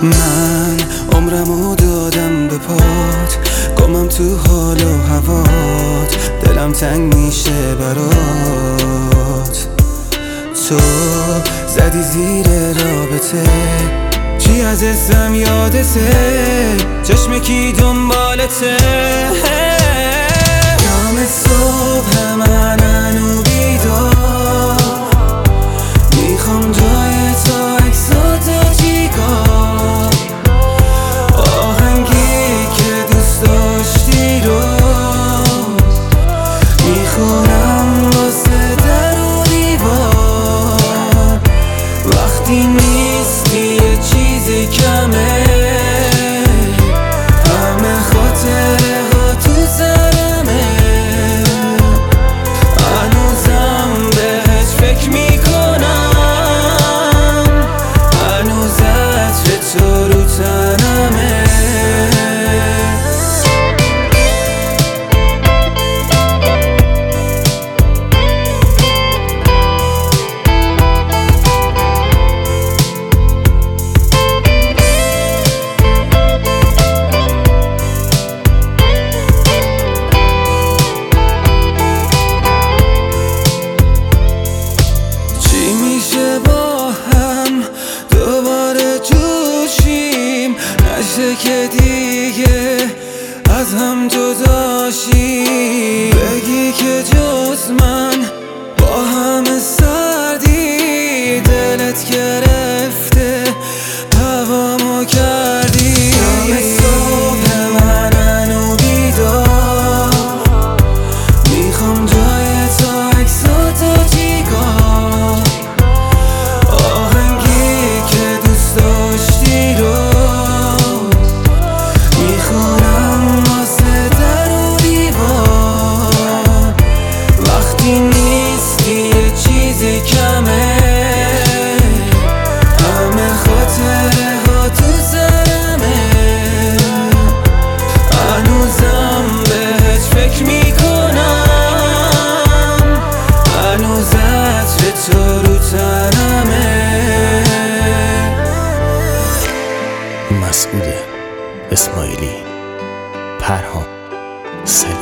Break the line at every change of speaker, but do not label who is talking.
من عمرمو دادم به پات، گمم تو حال و هوات، دلم تنگ میشه برات. تو زدی زیر رابطه، چی از اسم یادته، چشم کی دنبالته. دم صبح من هنو بیدار، میخوام جای تو عکساتو چیکار، آهنگی که دوست داشتی رو میخونم واسه در و دیوار. وقتی نیستی یه چیزی کمه، همه خاطره ها تو سرمه، هنوزم بهت فکر میکنم، هنوز عطر تو رو تنمه. نشه که دیگه از هم جدا شیم، بگی که جز من با همه سردی، دلت گرفته هوامو کردی. دم صبح من هنو بیدار، میخوام جای تو عکساتو چیکار، آهنگی که دوست داشتی رو میخونم واسه در و دیوار. وقتی نیستی یه چیزی کمه، همه خاطره ها تو سرمه، هنوزم بهت فکر میکنم، هنوز عطر تو رو تنمه.
مسعود اسماعیلی، پرهام سلیمی.